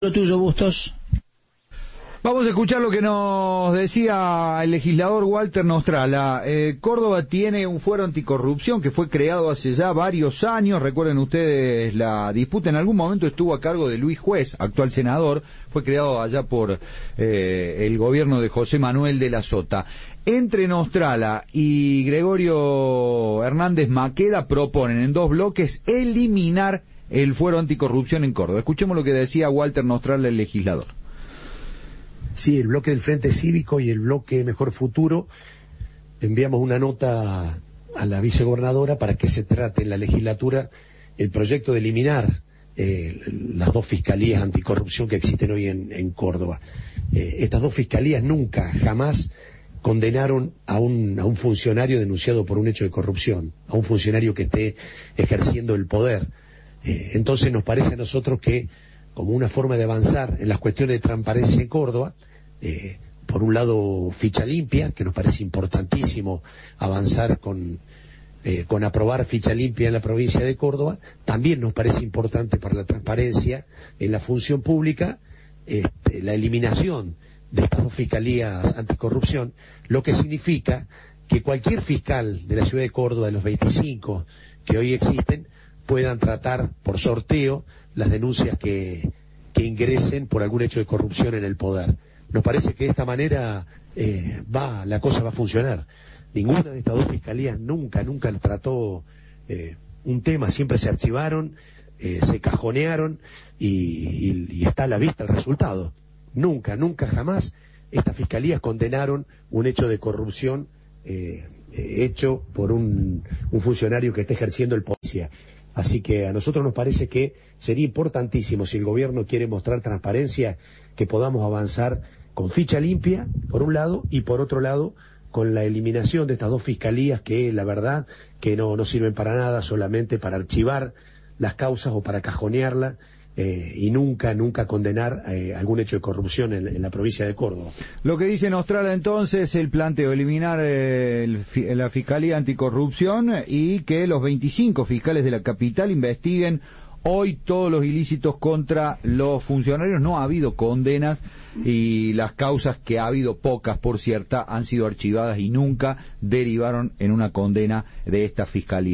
Lo tuyo, Bustos. Vamos a escuchar lo que nos decía el legislador Walter Nostrala. Córdoba tiene un fuero anticorrupción que fue creado hace ya varios años. Recuerden ustedes la disputa. En algún momento estuvo a cargo de Luis Juez, actual senador. Fue creado allá por el gobierno de José Manuel de la Sota. Entre Nostrala y Gregorio Hernández Maqueda proponen en dos bloques eliminar el fuero anticorrupción en Córdoba. Escuchemos lo que decía Walter Nostrala, el legislador. Sí, el bloque del Frente Cívico y el bloque Mejor Futuro enviamos una nota a la vicegobernadora para que se trate en la legislatura el proyecto de eliminar las dos fiscalías anticorrupción que existen hoy en Córdoba. Estas dos fiscalías nunca, jamás condenaron a un funcionario denunciado por un hecho de corrupción, a un funcionario que esté ejerciendo el poder. Entonces nos parece a nosotros que, como una forma de avanzar en las cuestiones de transparencia en Córdoba, por un lado ficha limpia, que nos parece importantísimo avanzar con aprobar ficha limpia en la provincia de Córdoba, también nos parece importante para la transparencia en la función pública, la eliminación de estas dos fiscalías anticorrupción, lo que significa que cualquier fiscal de la ciudad de Córdoba, de los 25 que hoy existen, puedan tratar por sorteo las denuncias que ingresen por algún hecho de corrupción en el poder. Nos parece que de esta manera la cosa va a funcionar. Ninguna de estas dos fiscalías nunca trató un tema, siempre se archivaron, se cajonearon y está a la vista el resultado. Nunca, jamás estas fiscalías condenaron un hecho de corrupción hecho por un funcionario que está ejerciendo el policía. Así que a nosotros nos parece que sería importantísimo, si el gobierno quiere mostrar transparencia, que podamos avanzar con ficha limpia, por un lado, y por otro lado, con la eliminación de estas dos fiscalías que, la verdad, que no sirven para nada, solamente para archivar las causas o para cajonearlas, y nunca condenar algún hecho de corrupción en la provincia de Córdoba. Lo que dice Nostrala entonces, el planteo, eliminar la Fiscalía Anticorrupción y que los 25 fiscales de la capital investiguen hoy todos los ilícitos contra los funcionarios. No ha habido condenas y las causas, que ha habido pocas por cierta, han sido archivadas y nunca derivaron en una condena de esta Fiscalía.